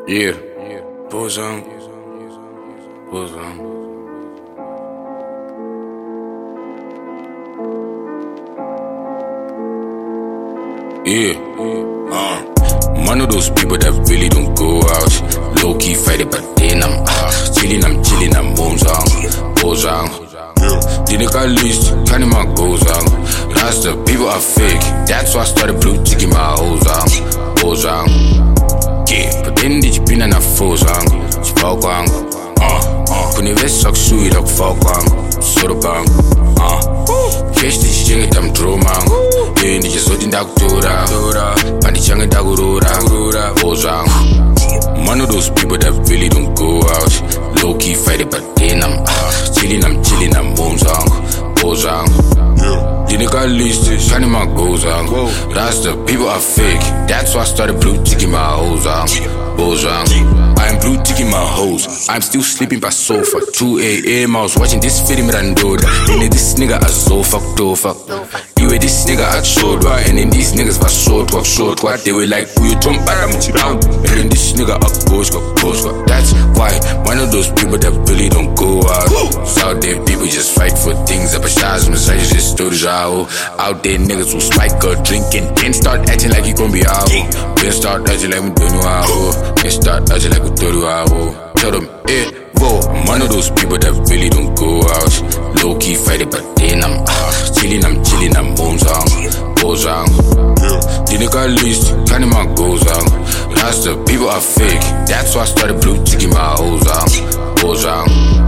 Yeah. Bozang. Bozang. Yeah. One of those people that really don't go out. Low key fight it, but then I'm chilling, I'm Bozang. Didn't got least, kind of my goes on. That's the people are fake. That's why I started blue ticking my hoes on. Bozang. Yeah, but then did you pin and I froze on? Spokang. Couldn't even suck sweet up Falkang. Soda bang. Cash this shit, I'm dromang. Yeah, did you so in Dakura? Pandichang and Dagura. Bozang. One of those people that really don't go out. Low key fight it, but then I'm chilling, I'm Bozang. Didn't got least, kind of my goes on. That's the people are fake. That's why I started blue ticking my hoes on. Bozang. I'm blue ticking my hoes. I'm still sleeping by sofa. 2 a.m. I was watching this film Randoda. And then this nigga I so fucked over. You with this nigga I showed why. And then these niggas was short what. They were like, who you jump back, I'm down. And then this nigga up goes. That's why one of those people that really don't go out. Out there people just fight for things. Up a shots, massages, just stories out. Out there niggas will spike or drinking. Then start acting like you gon' be out. Then start acting like we don't know how. Then start acting like we don't know how. Tell them, whoa. I'm one of those people that really don't go out. Low key fight it, but then I'm chilling, I'm Bozang. Didn't got least, kind of my goes on. That's the people are fake. That's why I started blue ticking my hoes on. Bozang.